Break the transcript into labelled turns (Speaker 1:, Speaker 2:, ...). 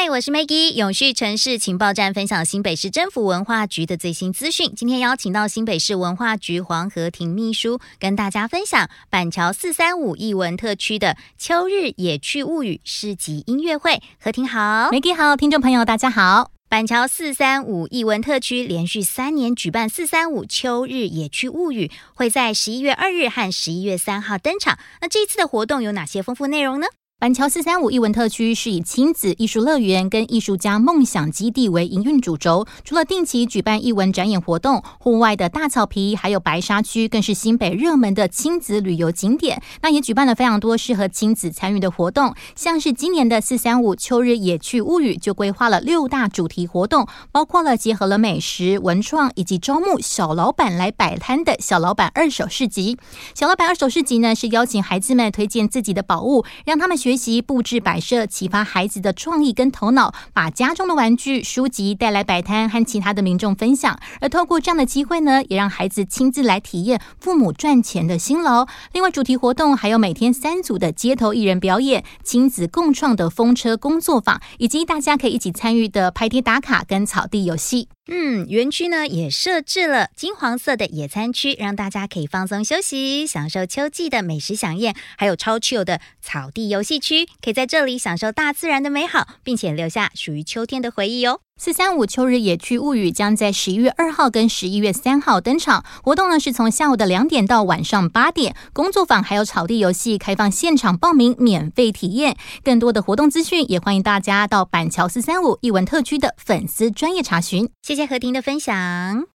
Speaker 1: 嗨，我是 Maggie， 永续城市情报站分享新北市政府文化局的最新资讯。今天邀请到新北市文化局黄和婷秘书，跟大家分享板桥435艺文特区的秋日野趣物语市集音乐会。和婷好。
Speaker 2: Maggie 好，听众朋友大家好。
Speaker 1: 板桥435艺文特区连续3年举办435秋日野趣物语，会在11月2日和11月3号登场。那这一次的活动有哪些丰富内容呢？
Speaker 2: 板桥435艺文特区是以亲子艺术乐园跟艺术家梦想基地为营运主轴，除了定期举办艺文展演活动，户外的大草皮还有白沙区更是新北热门的亲子旅游景点。那也举办了非常多适合亲子参与的活动，像是今年的435秋日野趣物语就规划了6大主题活动，包括了结合了美食、文创以及招募小老板来摆摊的小老板二手市集。小老板二手市集呢，是邀请孩子们推荐自己的宝物，让他们学习布置摆设，启发孩子的创意跟头脑，把家中的玩具、书籍带来摆摊，和其他的民众分享。而透过这样的机会呢，也让孩子亲自来体验父母赚钱的辛劳。另外，主题活动还有每天3组的街头艺人表演、亲子共创的风车工作坊，以及大家可以一起参与的拍贴打卡跟草地游戏。
Speaker 1: 园区呢也设置了金黄色的野餐区，让大家可以放松休息，享受秋季的美食飨宴，还有超 chill 的草地游戏区，可以在这里享受大自然的美好，并且留下属于秋天的回忆哦。
Speaker 2: 435秋日野趣物语将在11月2号跟11月3号登场，活动呢是从下午的2点到晚上8点，工作坊还有草地游戏开放现场报名，免费体验。更多的活动资讯也欢迎大家到板桥435艺文特区的粉丝专页查询。
Speaker 1: 谢谢和婷的分享。